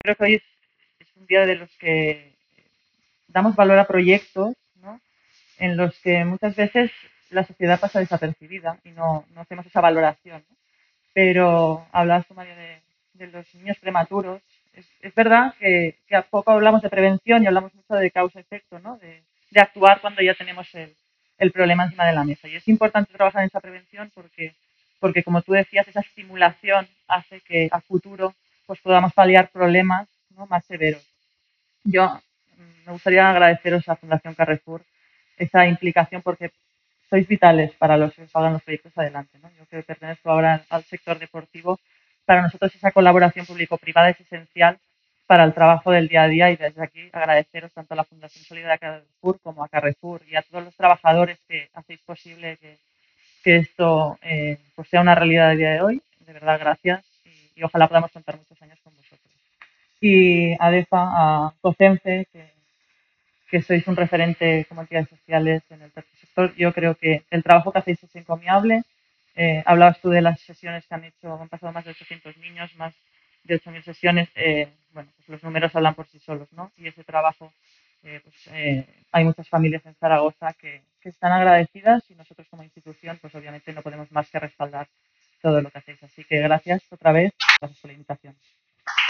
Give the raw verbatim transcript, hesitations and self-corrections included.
creo que hoy es, es un día de los que damos valor a proyectos, ¿no? En los que muchas veces la sociedad pasa desapercibida y no, no hacemos esa valoración, ¿no? Pero hablabas tú, María, de, de los niños prematuros. Es, es verdad que, que, a poco hablamos de prevención y hablamos mucho de causa-efecto, ¿no? De, de, actuar cuando ya tenemos el, el, problema encima de la mesa. Y es importante trabajar en esa prevención porque, porque, como tú decías, esa estimulación hace que a futuro pues, podamos paliar problemas, ¿no?, más severos. Yo me gustaría agradeceros a Fundación Carrefour esa implicación porque sois vitales para los que salgan los proyectos adelante, ¿no? Yo que pertenezco ahora al sector deportivo, para nosotros esa colaboración público-privada es esencial para el trabajo del día a día y desde aquí agradeceros tanto a la Fundación Solidaria Carrefour como a Carrefour y a todos los trabajadores que hacéis posible que, que esto eh, pues sea una realidad a día de hoy. De verdad, gracias y, y ojalá podamos contar muchos años con vosotros. Y a DEFA, a COCENFE, que que sois un referente como entidades sociales en el tercer sector. Yo creo que el trabajo que hacéis es encomiable. Eh, hablabas tú de las sesiones que han hecho, han pasado más de ochocientos niños, más de ocho mil sesiones. Eh, bueno, pues los números hablan por sí solos, ¿no? Y ese trabajo, eh, pues eh, hay muchas familias en Zaragoza que, que están agradecidas y nosotros como institución, pues obviamente no podemos más que respaldar todo lo que hacéis. Así que gracias otra vez, gracias por la invitación.